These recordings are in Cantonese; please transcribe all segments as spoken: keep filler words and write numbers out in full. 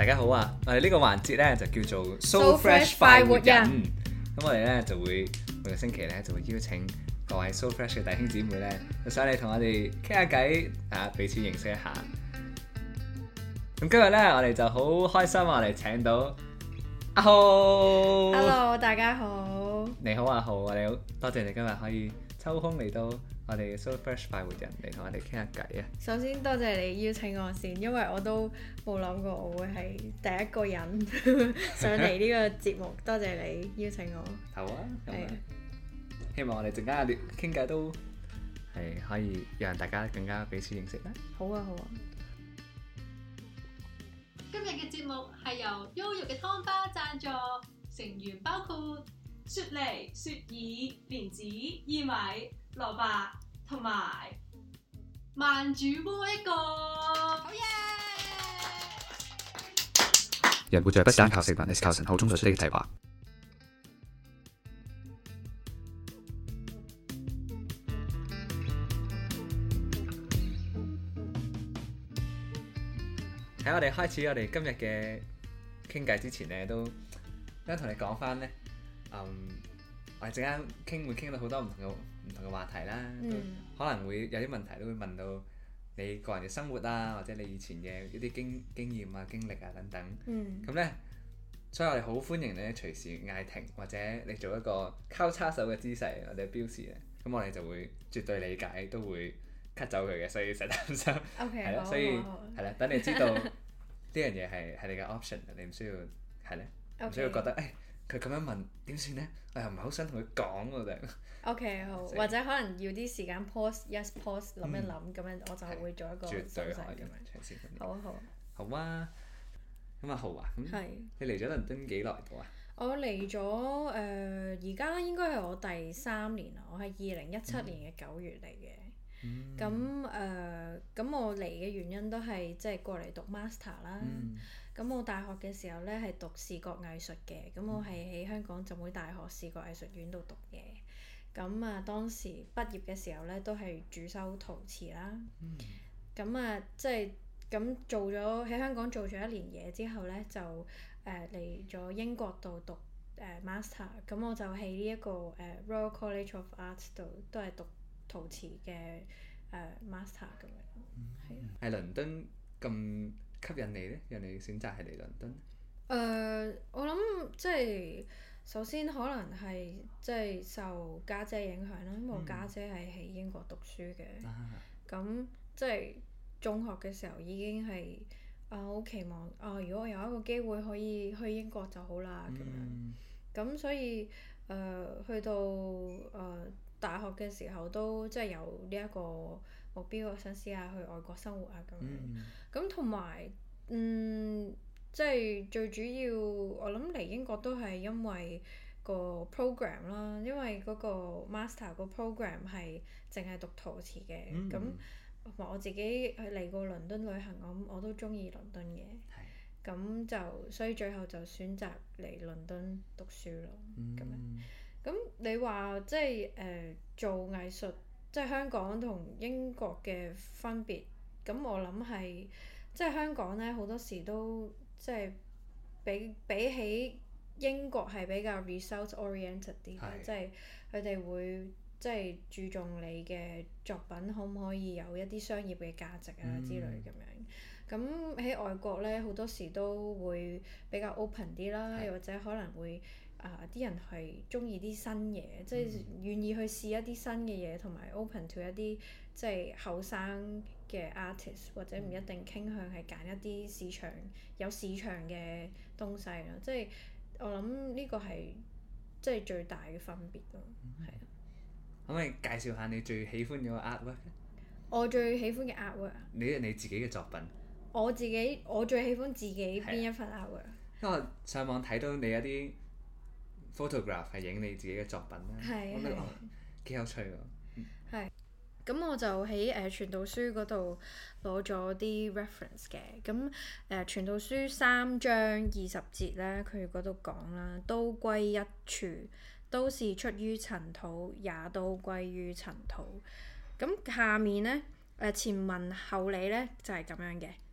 大家好啊！我哋呢個環節咧就叫做 So So Fresh Fresh 快活快活人人。咁我哋咧就會每個星期咧就會邀請各位 So Fresh 嘅弟兄姊妹咧，就上嚟同我哋傾下偈啊，彼此認識一下。咁今日咧我哋就好開心，我哋請到阿浩。 Hello， 大家好。 你好，阿浩，我哋好多謝你今日可以抽空嚟到我哋 So Fresh 快活人嚟同我哋傾下偈啊！ 首先多謝你邀請我先，因為我都冇諗過我會係第一個人上嚟呢個節目，多謝你邀請我。 好啊， 係啊， 希望我哋陣間嘅傾偈都係可以讓大家更加彼此認識啦。 好啊，好啊。 今日嘅節目係由 Yoyo 嘅湯包贊助，成員包括雪梨、雪耳、蓮子、薏米、蘿蔔同埋慢煮鍋一個。好耶！ 人活着不單靠食物，係靠神口中所出的提話。 喺我哋開始我哋今日嘅傾偈之前咧，都想同你講翻咧，嗯，我哋陣間傾會傾到好多唔同嘅唔同嘅話題啦， 嗯、 都可能會有啲問題都會問到你個人嘅生活啊，或者你以前嘅一啲經經驗啊、經歷啊等等。 嗯。 咁咧，所以我哋好歡迎你隨時嗌停，或者你做一個交叉手嘅姿勢或者標示咧，咁我哋就會絕對理解，都會 cut 走佢嘅，所以實擔心。 OK， 係咯，所以係啦，等你知道呢樣嘢係係你嘅 option，你唔需要係咧，唔需要覺得誒佢咁樣問點算咧？我又唔係好想同佢講喎就。 OK， 好，或者可能要啲時間 pause，yes pause，諗一諗，咁樣我就會做一個手勢咁樣。好啊，好啊。 好啊，咁阿浩啊，咁係你嚟咗倫敦幾耐到啊？ 我嚟咗誒，而家應該係我第三年啦。我係二零一七年嘅九月嚟嘅。咁誒，咁我嚟嘅原因都係即係過嚟讀 master 啦。咁我大學嘅時候咧係讀視覺藝術嘅，咁我係喺香港浸會大學視覺藝術院度讀嘅。咁啊，當時畢業嘅時候咧都係主修陶瓷啦。咁啊，即係咁做咗喺香港做咗一年嘢之後咧，就誒嚟咗英國度讀誒 master。咁我就喺呢一個誒 Royal College of Art 度都係讀陶瓷嘅誒 master 咁樣。係啊。 係倫敦咁吸引你咧？讓你選擇係嚟倫敦？ 誒、uh，我諗即係首先可能係即係受家姐影響啦，因為我家姐係喺英國讀書嘅，咁、嗯、即係中學嘅時候已經係啊好期望啊，如果我有一個機會可以去英國就好啦咁、嗯、樣，咁所以誒、呃、去到誒、呃、大學嘅時候都即係有呢一個目標，我想試下去外國生活啊咁樣，咁同埋嗯。即係最主要，我諗嚟英國都係因為個 program 啦，因為嗰個 master 個 program 係淨係讀陶瓷嘅，咁同埋我自己嚟過倫敦旅行，我我都中意倫敦嘅，咁就所以最後就選擇嚟倫敦讀書咯，咁、嗯、樣。咁你話即係誒、呃、做藝術，即係香港同英國嘅分別，咁我諗係即係香港咧好多時都。即係比比起英國係比較 result oriented 啲，即係佢哋會即係注重你嘅作品可唔可以有一啲商業嘅價值啊之類咁樣。咁喺、嗯、外國咧好多時都會比較 open 啲啦，又或者可能會啊啲、呃、人係中意啲新嘢，嗯、即係願意去試一啲新嘅嘢，同埋 open to 一啲即係後生嘅 artist， 或者唔一定傾向係揀一啲市場有市場嘅東西咯，即係我諗呢個係即係最大嘅分別咯，係啊、嗯。 可唔可以介紹下你最喜歡嘅 artwork？ 我最喜歡嘅 artwork。 你你自己嘅作品。 我自己我最喜歡自己邊一份 artwork？ 因為我上網睇到你一啲 photograph 係影你自己嘅作品啦，我覺得幾有趣喎。 係。咁我就喺誒、呃、傳道書嗰度攞咗啲 reference 嘅，咁誒、呃、傳道書三章二十節咧，佢嗰度講啦，都歸一處，都是出於塵土，也都歸於塵土。咁下面咧誒、呃、前文後理咧就係、是、咁樣嘅，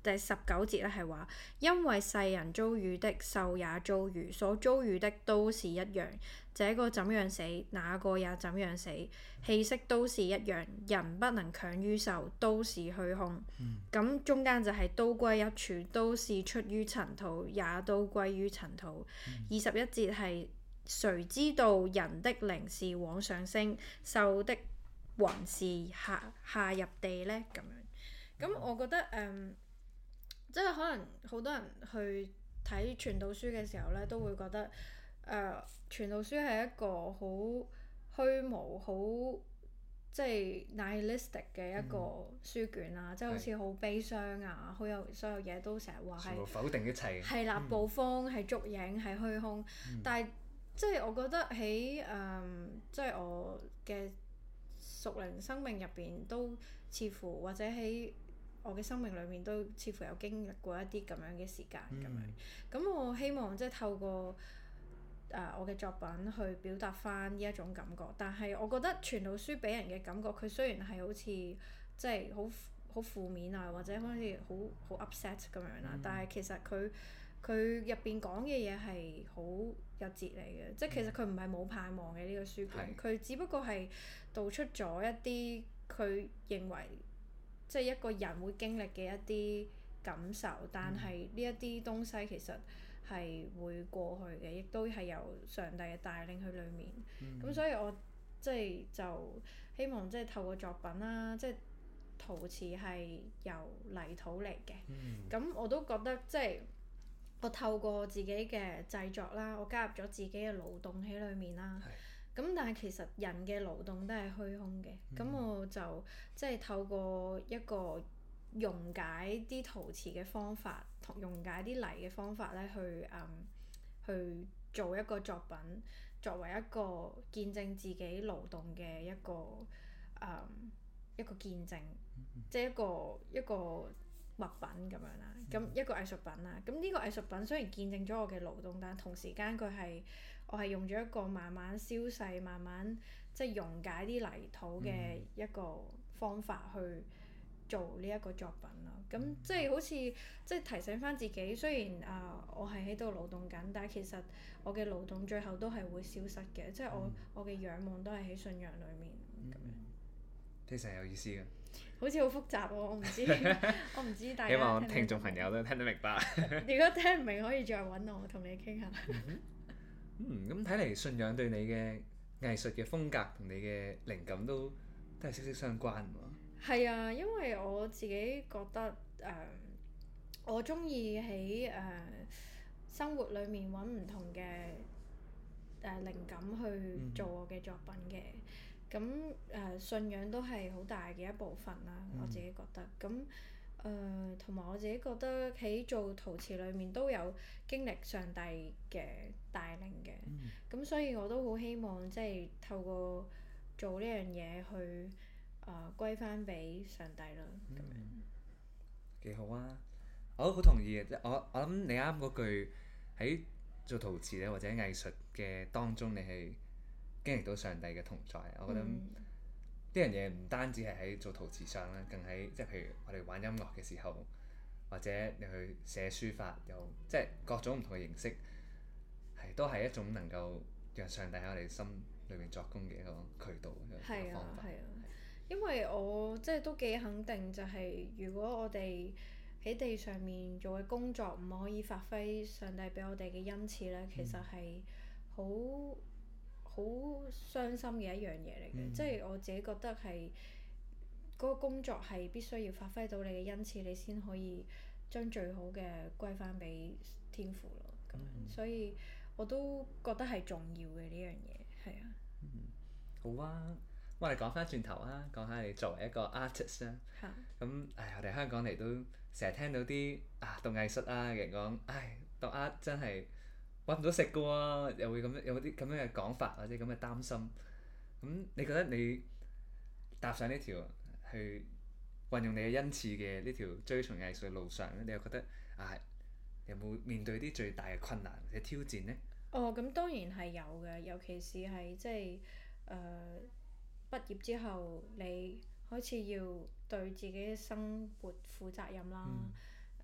第十九節咧係話，因為世人遭遇的，獸也遭遇，所遭遇的都是一樣。這個怎樣死，那個也怎樣死，氣息都是一樣，人不能強於獸，都是虛空。咁、嗯、中間就係都歸一處，都是出於塵土，也都歸於塵土。二十一節係誰知道人的靈是往上升，獸的魂是下下入地呢？咁樣，咁我覺得誒。嗯即係可能好多人去睇傳道書嘅時候咧，都會覺得誒、呃、傳道書係一個好虛無、好即係 nihilistic 嘅一個書卷啊，嗯、即係好似好悲傷啊，好有所有嘢都成日話係否定一切。 係啦，暴風係燭影係虛空，嗯、但係即係我覺得喺誒、呃、即係我嘅屬靈生命入邊都似乎或者喺我嘅生命裏面都似乎有經歷過一啲咁樣嘅時間咁、嗯、樣，咁我希望即係透過誒、呃、我嘅作品去表達翻呢一種感覺，但係我覺得傳道書俾人嘅感覺，佢雖然係好似即係好好負面啊，或者好似好好 upset 咁樣啦，嗯、但係其實佢佢入邊講嘅嘢係好有哲理嘅，即係其實佢唔係冇盼望嘅呢、呢個書卷，佢、嗯、只不過係道出咗一啲佢認為即係一個人會經歷嘅一啲感受，但係呢一啲東西其實係會過去嘅，亦都係由上帝嘅帶領去裡面。咁、嗯、所以我即係就希望即係透過作品啦，即係陶瓷係由泥土嚟嘅。咁、嗯、我都覺得即係我透過自己嘅製作啦，我加入咗自己嘅勞動喺裡面啦。咁但係其實人嘅勞動都係虛空嘅，咁、嗯、我就即係透過一個溶解啲陶瓷嘅方法，同溶解啲泥嘅方法咧，去嗯去做一個作品，作為一個見證自己勞動嘅一個嗯一個見證，嗯、即係一個一個物品咁樣啦，咁、嗯、一個藝術品啦。咁呢個藝術品雖然見證咗我嘅勞動，但同時間佢係我係用咗一個慢慢消逝、慢慢即係溶解啲泥土嘅一個方法去做呢一個作品咯。咁、嗯、即係好似即係提醒翻自己，雖然啊、呃、我係喺度勞動緊，但係其實我嘅勞動最後都係會消失嘅，嗯、即係我我嘅仰望都係喺信仰裡面咁、嗯、樣。 非常有意思嘅。 好似好複雜喎，我唔知我唔知大家。 希望聽眾朋友都聽得明白。 如果聽唔明，可以再揾我同你傾下。 嗯，咁睇嚟信仰對你嘅藝術嘅風格同你嘅靈感都都係息息相關喎。 係啊，因為我自己覺得誒、呃，我中意喺誒生活裡面揾唔同嘅誒、呃、靈感去做我嘅作品嘅。咁誒、呃、信仰都係好大嘅一部分啦，嗯、我自己覺得。咁誒同埋我自己覺得喺做陶瓷裏面都有經歷上帝嘅帶領嘅。咁、嗯、所以我都好希望即係透過做呢樣嘢去誒、呃、歸翻俾上帝啦。咁樣、嗯、 幾好啊！我都好同意嘅，即係我我諗你啱嗰句喺做陶瓷咧或者藝術嘅當中，你係經歷到上帝嘅同在，我覺得呢樣嘢唔單止係喺做陶瓷上啦，更喺即係譬如我哋玩音樂嘅時候，或者你去寫書法，又即係各種唔同嘅形式，係都係一種能夠讓上帝喺我哋心裏面作工嘅一個渠道，一個方法。係啊，係啊， 因為我即係都幾肯定，就係如果我哋喺地上面做嘅工作唔可以發揮上帝俾我哋嘅恩賜咧，其實係好好傷心嘅一樣嘢嚟嘅，嗯、即係我自己覺得係嗰、嗰個工作係必須要發揮到你嘅恩賜，你先可以將最好嘅歸翻俾天父咯。咁、嗯、所以我都覺得係重要嘅呢樣嘢，係啊、 嗯。好啊，我哋講翻轉頭啊，講下你作為一個 artist 啦。嚇、啊。咁唉，我哋香港嚟都成日聽到啲啊讀藝術啊嘅人講，唉讀 art 真係〜揾唔到食嘅喎，又會咁樣有啲咁樣嘅講法或者咁嘅擔心。咁你覺得你踏上呢條去運用你嘅恩賜嘅呢條追隨藝術嘅路上咧，你又覺得啊有冇面對啲最大嘅困難或者挑戰呢？ 哦，咁當然係有嘅，尤其是係即係誒畢業之後，你開始要對自己嘅生活負責任啦。誒、嗯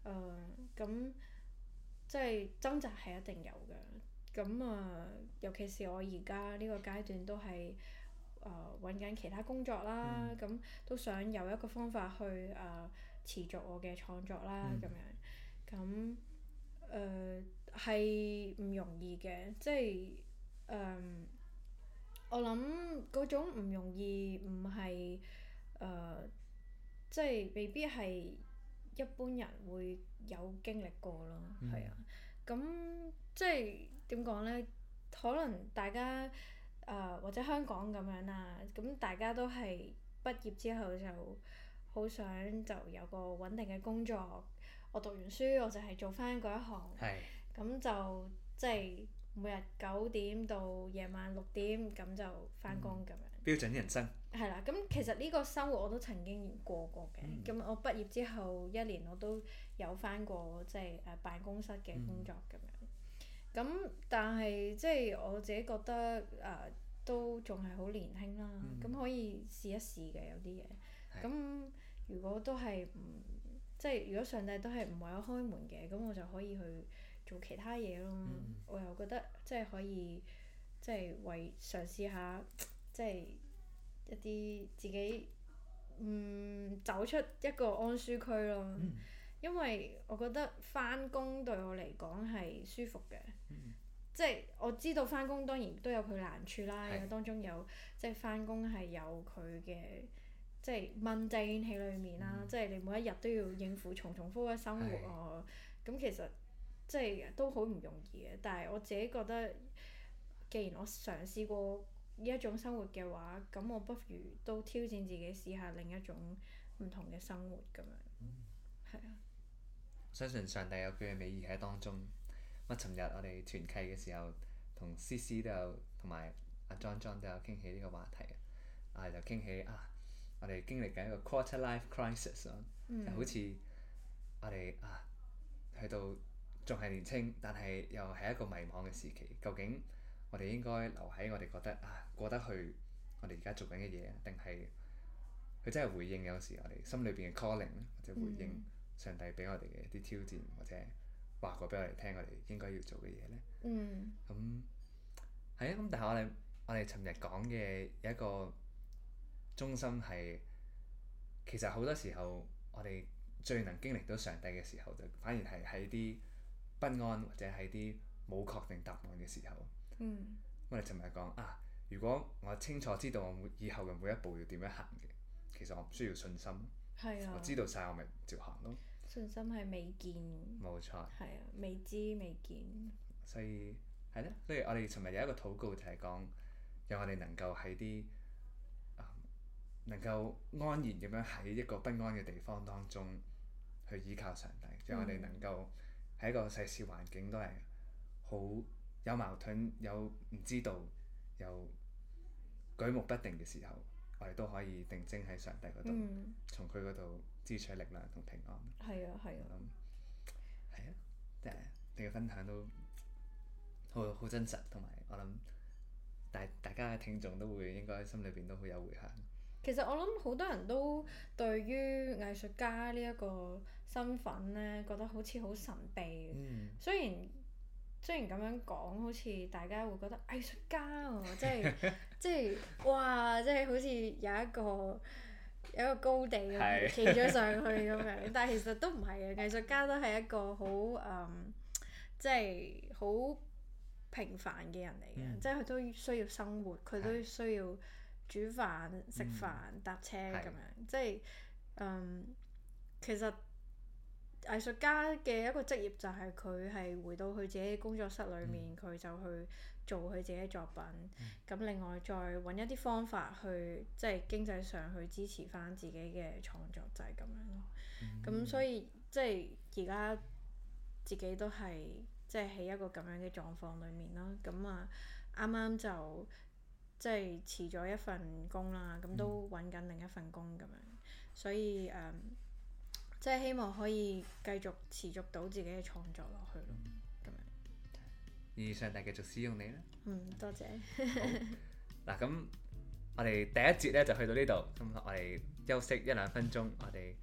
咁即係掙扎係一定有嘅。咁啊，尤其是我而家呢個階段都係誒揾緊其他工作啦，咁、嗯、都想有一個方法去誒、呃、持續我嘅創作啦，咁、嗯、樣，咁誒係唔容易嘅，即係誒、呃、我諗嗰種唔容易唔係誒，即係未必係一般人會有經歷過咯，係、嗯、啊，咁即係點講呢？可能大家誒、呃、或者香港咁樣啦，咁大家都係畢業之後就好想就有個穩定嘅工作。我讀完書我就係做翻嗰一行，咁是就即係每日九點到夜晚六點咁就翻工咁樣。 標準人生。 係啦，咁其實呢個生活我都曾經過過嘅。咁、嗯、我畢業之後一年我都有翻過即係誒辦公室嘅工作咁樣。咁、嗯、但係即係我自己覺得誒、呃、都仲係好年輕啦，咁、嗯、可以試一試嘅有啲嘢。咁是如果都係唔即係如果上帝都係唔為我開門嘅，咁我就可以去做其他嘢咯。嗯、我又覺得即係可以即係為嘗試下即係一啲自己嗯走出一個安舒區咯。嗯、因為我覺得返工對我嚟講係舒服嘅。嗯、即係我知道返工當然都有佢難處啦，有是當中有即係返工係有佢嘅。即係蚊仔喺裏面啦，嗯、即係你每一日都要應付重重複嘅生活啊，咁是其實即係都好唔容易嘅。但係我自己覺得，既然我嘗試過呢一種生活嘅話，咁我不如都挑戰自己試下另一種唔同嘅生活咁樣。係、嗯、啊。 相信上帝有佢嘅美意喺當中。咁啊，尋日我哋團契嘅時候，同 C C 都有，同埋阿 John John 都有傾起呢個話題啊，就傾起啊。我哋經歷緊一個 quarter life crisis 咯、嗯，就好似我哋啊去到仲係年青，但係又係一個迷茫嘅時期。究竟我哋應該留喺我哋覺得啊過得去我哋而家做緊嘅嘢，定係佢真係回應有時我哋心裏邊嘅 calling 咧，或者回應上帝俾我哋嘅一啲挑戰，或者話過俾我哋聽我哋應該要做嘅嘢咧。嗯。咁係啊，咁但係我哋我哋尋日講嘅有一個中心係，其實好多時候我哋最能經歷到上帝嘅時候，就反而係喺啲不安或者喺啲冇確定答案嘅時候。嗯。我哋尋日講啊，如果我清楚知道我每以後嘅每一步要點樣行嘅，其實我唔需要信心。係啊。我知道晒，我咪照行咯。 信心係未見。冇錯。係啊，未知未見。 所以係咧，所以我哋尋日有一個禱告就係講，讓我哋能夠喺啲能夠安然咁樣喺一個不安嘅地方當中去依靠上帝，讓、嗯、我哋能夠喺一個世事環境都係好有矛盾、有唔知道、有舉目不定嘅時候，我哋都可以定睛喺上帝嗰度，嗯、從佢嗰度支取力量同平安。 係啊，係啊。 我諗係啊，即係你嘅分享都好好真實，同埋我諗大大家嘅聽眾都會應該心裏邊都好有迴響。 其實我諗好多人都對於藝術家呢一個身份呢，覺得好似好神秘。嗯、雖然雖然咁樣講，好似大家會覺得藝術家喎、啊，即係即係哇，即係好似有一個有一個高地咁企咗上去咁樣。但係其實都唔係嘅，藝術家都係一個好誒，即係好平凡嘅人嚟嘅，嗯、即係佢都需要生活，佢都需要煮飯、食飯、嗯、搭車咁樣，是即係嗯，其實藝術家嘅一個職業就係佢係回到佢自己工作室裏面，佢、嗯、就去做佢自己作品。咁、嗯、另外再揾一啲方法去，即係經濟上去支持翻自己嘅創作，就係、是、咁樣咯。咁、嗯、所以即係而家自己都係即係喺一個咁樣嘅狀況裏面啦。咁啊，啱啱就即係辭咗一份工啦，咁都揾緊另一份工咁樣，所以誒、嗯，即係希望可以繼續持續到自己嘅創作落去咯，咁樣。 願上帝繼續使用你啦。 嗯，多謝。 嗱，咁我哋第一節咧就去到呢度，咁我哋休息一兩分鐘，我哋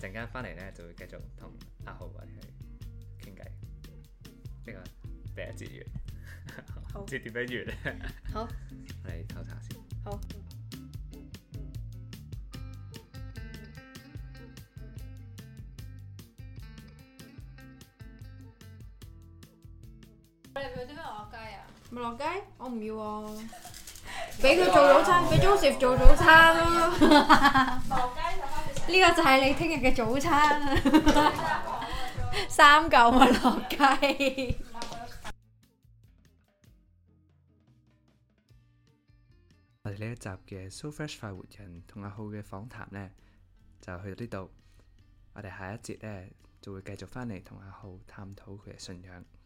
陣間翻嚟咧就會繼續同阿浩我哋去傾偈。呢個第一節完，唔知點樣完咧？ 好， 我哋唞茶先。 好。 你唔要點解落雞啊？ 麥樂雞？我唔要喎。俾佢做早餐，俾 Joseph 做早餐咯。 落雞就翻去食。 呢個就係你聽日嘅早餐啊！三嚿麥樂雞。 我哋呢一集嘅 So Fresh 快活人同阿浩嘅訪談呢，就去到呢度。我哋下一節呢，就會繼續翻嚟同阿浩探討佢嘅信仰。